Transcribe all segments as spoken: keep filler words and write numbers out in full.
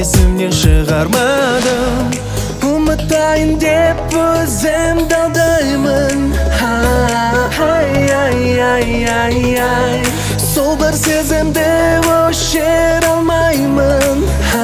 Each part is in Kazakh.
есімнен шығармадым. Ұмытайын деп өзімді алдаймын. Ай-ай-ай-ай-ай, сол бір сезімді өшіре алмаймын.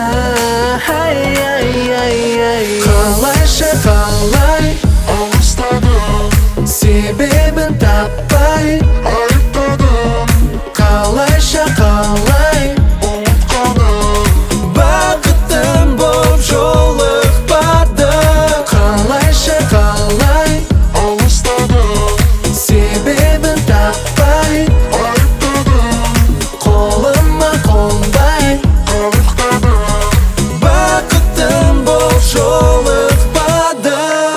Ай-ай-ай-ай, қалайша қалай алыстадым, себебін таппай айыптадым. Қалайша қалай ұмытқаным, бақытым боп жолықпады. Қалайша қалай алыстадым, себебін таппай айыптадым. Қолыма қонбай қалықтадым, бақытым боп жолықпады.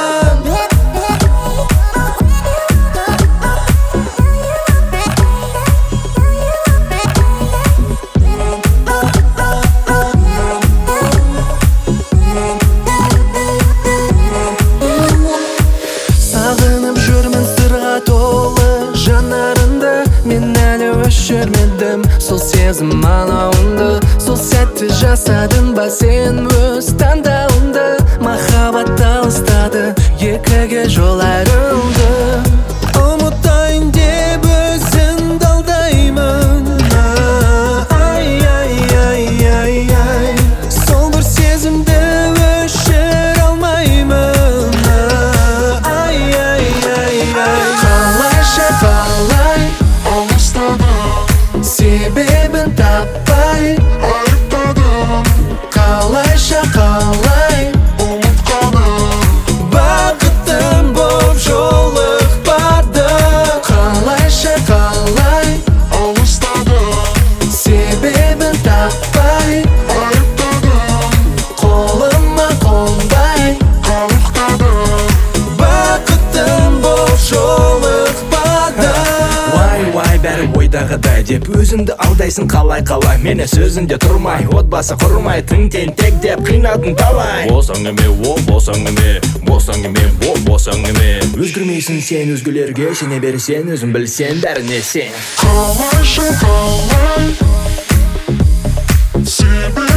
Сағынып жүрмін сырға толы жанарыңды, мен әлі өшірмедім сол сезім алауыңды. Сол сәтті жасадың ба сен өз таңдауыңды, махаббат алыстады, екіге жол айырылды. Ұмытайын деп өзіңді алдаймын. Ай-ай-ай-ай-ай, сол бір сезімді өшіре алмаймын. Ай-ай-ай-ай, қалайша қалай алыстадым, себебін таппай айыптадым. Қалайша қалай ұмытқаным, бақытым боп жолықпады. Қалайша қалай алыстадым, себебін таппай айыптадым. Қолыма қонбай қалықтадым, бақытым боп жолықпады. Вай-вай, бәрі ойдағыдай деп өзіңді алдайсың қалай-қалай. Мені сөзінде тұрмай, отбасы құрмай, тың-тентек деп қинадың талай. Босаң еме, о, босаң еме, босаң еме, о, босаң еме. Өзгірмейсің сен өзгелерге, сене берсең өзің білсең бәріне сен. Қалайша қалай себебін